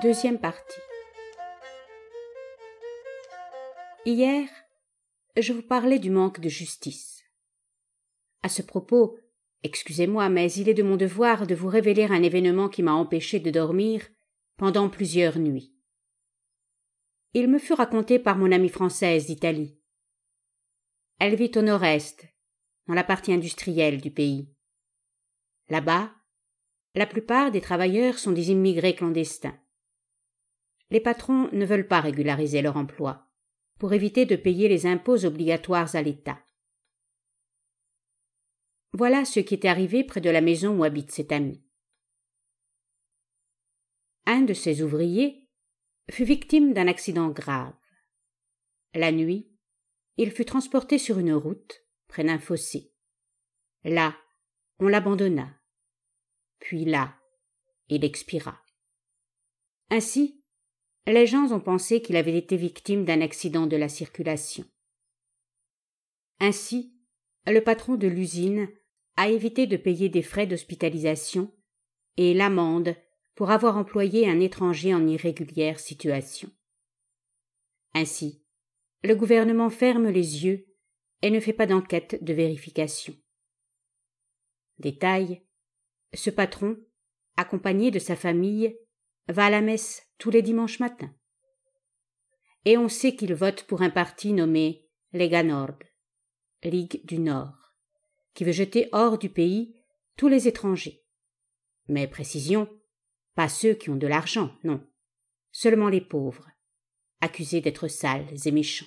Deuxième partie. Hier, je vous parlais du manque de justice. À ce propos, excusez-moi, mais il est de mon devoir de vous révéler un événement qui m'a empêché de dormir pendant plusieurs nuits. Il me fut raconté par mon amie française d'Italie. Elle vit au nord-est, dans la partie industrielle du pays. Là-bas, la plupart des travailleurs sont des immigrés clandestins. Les patrons ne veulent pas régulariser leur emploi, pour éviter de payer les impôts obligatoires à l'État. Voilà ce qui est arrivé près de la maison où habite cet ami. Un de ses ouvriers fut victime d'un accident grave. La nuit, il fut transporté sur une route, près d'un fossé. Là, on l'abandonna. Puis là, il expira. Ainsi, les gens ont pensé qu'il avait été victime d'un accident de la circulation. Ainsi, le patron de l'usine a évité de payer des frais d'hospitalisation et l'amende pour avoir employé un étranger en irrégulière situation. Ainsi, le gouvernement ferme les yeux et ne fait pas d'enquête de vérification. Détail, ce patron, accompagné de sa famille, va à la messe tous les dimanches matins. Et on sait qu'il vote pour un parti nommé Lega Nord, Ligue du Nord, qui veut jeter hors du pays tous les étrangers. Mais précision, pas ceux qui ont de l'argent, non, seulement les pauvres, accusés d'être sales et méchants.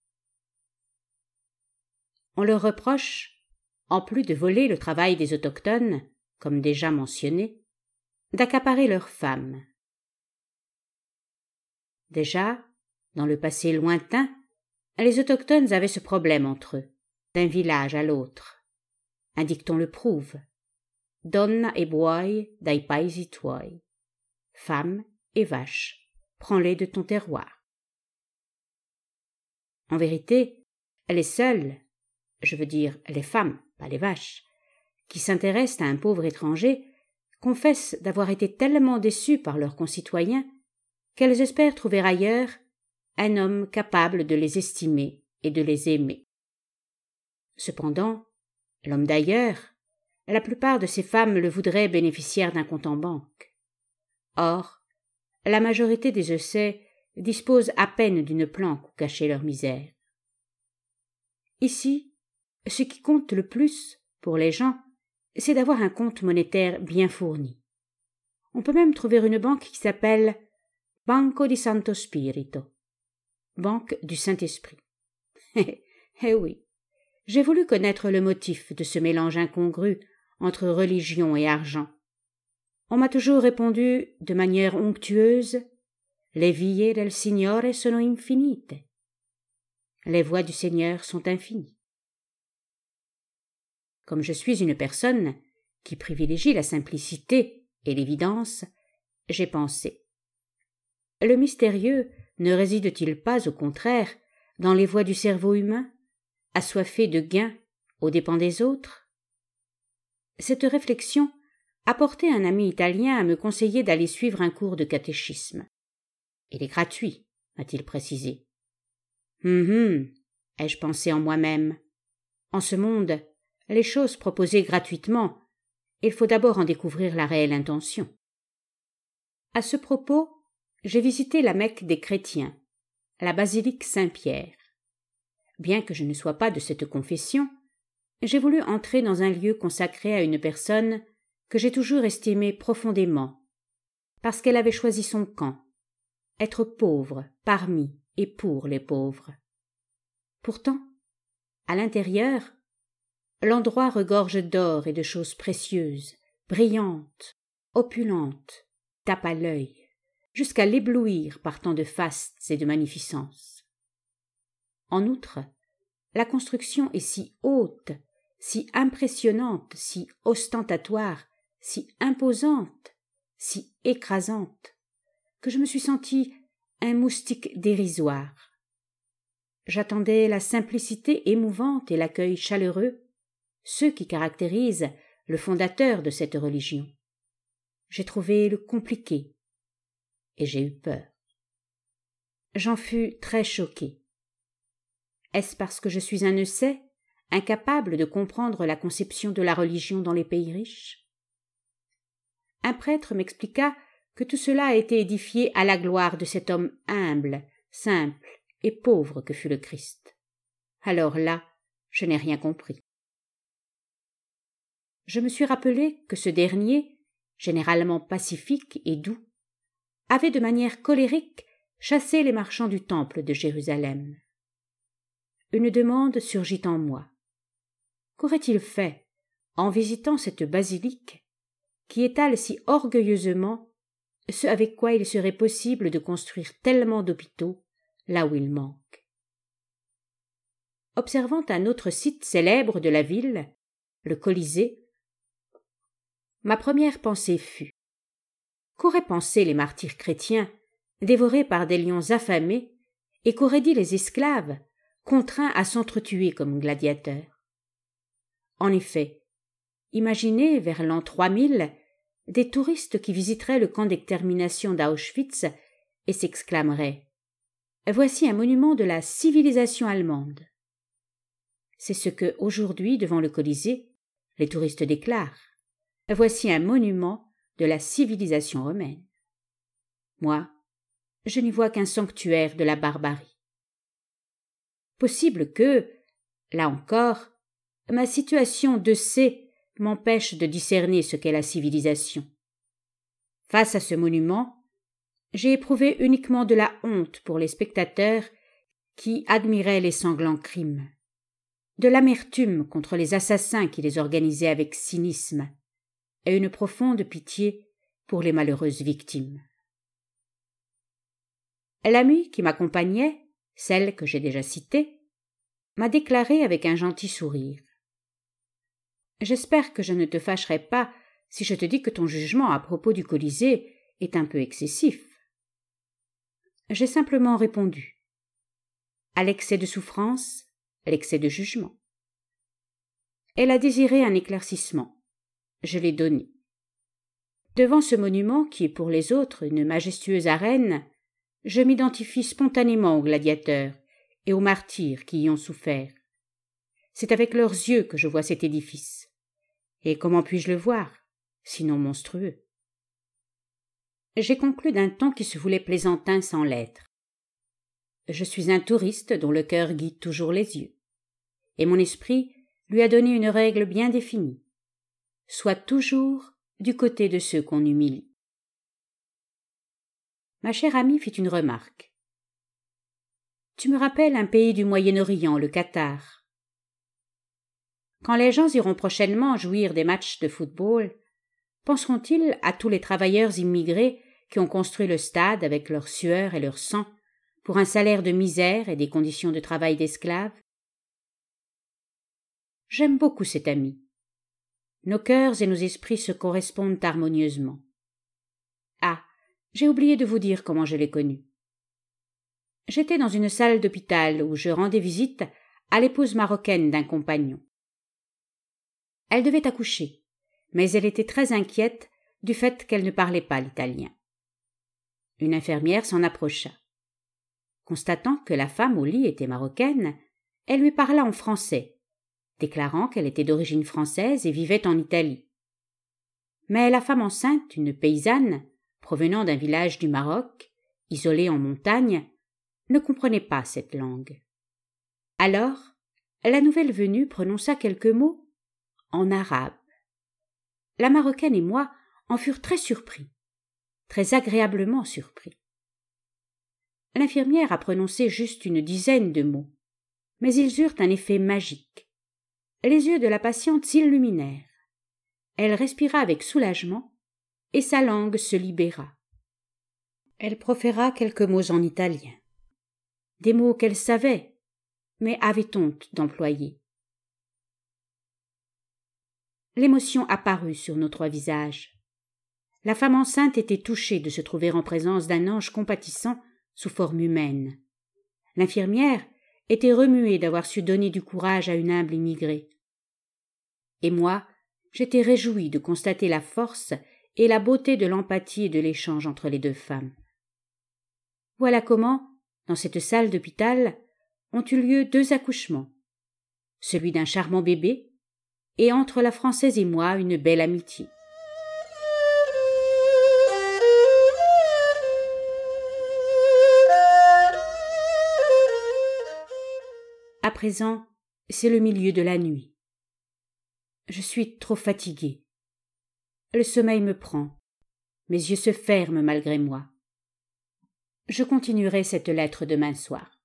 On leur reproche, en plus de voler le travail des autochtones, comme déjà mentionné, d'accaparer leurs femmes. Déjà, dans le passé lointain, les autochtones avaient ce problème entre eux, d'un village à l'autre. Un dicton le prouve. Donna e buoi dai paesi tuoi. Femme et vache, prends-les de ton terroir. En vérité, les seules, je veux dire les femmes, pas les vaches, qui s'intéressent à un pauvre étranger, confessent d'avoir été tellement déçues par leurs concitoyens qu'elles espèrent trouver ailleurs un homme capable de les estimer et de les aimer. Cependant, l'homme d'ailleurs, la plupart de ces femmes le voudraient bénéficiaire d'un compte en banque. Or, la majorité des Essais disposent à peine d'une planque où cacher leur misère. Ici, ce qui compte le plus, pour les gens, c'est d'avoir un compte monétaire bien fourni. On peut même trouver une banque qui s'appelle Banco di Santo Spirito, Banque du Saint-Esprit. Eh oui, j'ai voulu connaître le motif de ce mélange incongru entre religion et argent. On m'a toujours répondu, de manière onctueuse, « Les vie del Signore sono infinite ». Les voies du Seigneur sont infinies. Comme je suis une personne qui privilégie la simplicité et l'évidence, j'ai pensé. Le mystérieux ne réside-t-il pas, au contraire, dans les voies du cerveau humain, assoiffé de gains aux dépens des autres? Cette réflexion a porté un ami italien à me conseiller d'aller suivre un cours de catéchisme. Il est gratuit, m'a-t-il précisé. Ai-je pensé en moi-même. En ce monde, les choses proposées gratuitement, il faut d'abord en découvrir la réelle intention. À ce propos, j'ai visité la Mecque des chrétiens, la basilique Saint-Pierre. Bien que je ne sois pas de cette confession, j'ai voulu entrer dans un lieu consacré à une personne que j'ai toujours estimée profondément, parce qu'elle avait choisi son camp, être pauvre parmi et pour les pauvres. Pourtant, à l'intérieur, l'endroit regorge d'or et de choses précieuses, brillantes, opulentes, tape à l'œil, jusqu'à l'éblouir par tant de fastes et de magnificence. En outre, la construction est si haute, si impressionnante, si ostentatoire, si imposante, si écrasante, que je me suis senti un moustique dérisoire. J'attendais la simplicité émouvante et l'accueil chaleureux, ceux qui caractérisent le fondateur de cette religion. J'ai trouvé le compliqué. et j'ai eu peur. J'en fus très choquée. Est-ce parce que je suis un essai, incapable de comprendre la conception de la religion dans les pays riches? Un prêtre m'expliqua que tout cela a été édifié à la gloire de cet homme humble, simple et pauvre que fut le Christ. Alors là, je n'ai rien compris. Je me suis rappelé que ce dernier, généralement pacifique et doux, avait de manière colérique chassé les marchands du temple de Jérusalem. Une demande surgit en moi. Qu'aurait-il fait en visitant cette basilique qui étale si orgueilleusement ce avec quoi il serait possible de construire tellement d'hôpitaux là où il manque? Observant un autre site célèbre de la ville, le Colisée, ma première pensée fut: qu'auraient pensé les martyrs chrétiens dévorés par des lions affamés et qu'auraient dit les esclaves contraints à s'entretuer comme gladiateurs? En effet, imaginez vers l'an 3000 des touristes qui visiteraient le camp d'extermination d'Auschwitz et s'exclameraient: voici un monument de la civilisation allemande. C'est ce que, aujourd'hui, devant le Colisée, les touristes déclarent: voici un monument de la civilisation romaine. Moi, je n'y vois qu'un sanctuaire de la barbarie. Possible que, là encore, ma situation de C m'empêche de discerner ce qu'est la civilisation. Face à ce monument, j'ai éprouvé uniquement de la honte pour les spectateurs qui admiraient les sanglants crimes, de l'amertume contre les assassins qui les organisaient avec cynisme, et une profonde pitié pour les malheureuses victimes. L'amie qui m'accompagnait, celle que j'ai déjà citée, m'a déclaré avec un gentil sourire: j'espère que je ne te fâcherai pas si je te dis que ton jugement à propos du Colisée est un peu excessif. J'ai simplement répondu: à l'excès de souffrance, l'excès de jugement. Elle a désiré un éclaircissement. Je l'ai donné. Devant ce monument qui est pour les autres une majestueuse arène, je m'identifie spontanément aux gladiateurs et aux martyrs qui y ont souffert. C'est avec leurs yeux que je vois cet édifice. Et comment puis-je le voir, sinon monstrueux? J'ai conclu d'un ton qui se voulait plaisantin sans l'être. Je suis un touriste dont le cœur guide toujours les yeux, et mon esprit lui a donné une règle bien définie: sois toujours du côté de ceux qu'on humilie. Ma chère amie fit une remarque. Tu me rappelles un pays du Moyen-Orient, le Qatar. Quand les gens iront prochainement jouir des matchs de football, penseront-ils à tous les travailleurs immigrés qui ont construit le stade avec leur sueur et leur sang pour un salaire de misère et des conditions de travail d'esclaves? J'aime beaucoup cet ami. Nos cœurs et nos esprits se correspondent harmonieusement. Ah, j'ai oublié de vous dire comment je l'ai connu. J'étais dans une salle d'hôpital où je rendais visite à l'épouse marocaine d'un compagnon. Elle devait accoucher, mais elle était très inquiète du fait qu'elle ne parlait pas l'italien. Une infirmière s'en approcha. Constatant que la femme au lit était marocaine, elle lui parla en français, déclarant qu'elle était d'origine française et vivait en Italie. Mais la femme enceinte, une paysanne, provenant d'un village du Maroc, isolé en montagne, ne comprenait pas cette langue. Alors, la nouvelle venue prononça quelques mots en arabe. La Marocaine et moi en furent très surpris, très agréablement surpris. L'infirmière a prononcé juste une dizaine de mots, mais ils eurent un effet magique. Les yeux de la patiente s'illuminèrent. Elle respira avec soulagement et sa langue se libéra. Elle proféra quelques mots en italien, des mots qu'elle savait, mais avait honte d'employer. L'émotion apparut sur nos trois visages. La femme enceinte était touchée de se trouver en présence d'un ange compatissant sous forme humaine. L'infirmière était remuée d'avoir su donner du courage à une humble immigrée. Et moi, j'étais réjouie de constater la force et la beauté de l'empathie et de l'échange entre les deux femmes. Voilà comment, dans cette salle d'hôpital, ont eu lieu 2 accouchements, celui d'un charmant bébé, et entre la Française et moi une belle amitié. À présent, c'est le milieu de la nuit. Je suis trop fatiguée. Le sommeil me prend. Mes yeux se ferment malgré moi. Je continuerai cette lettre demain soir.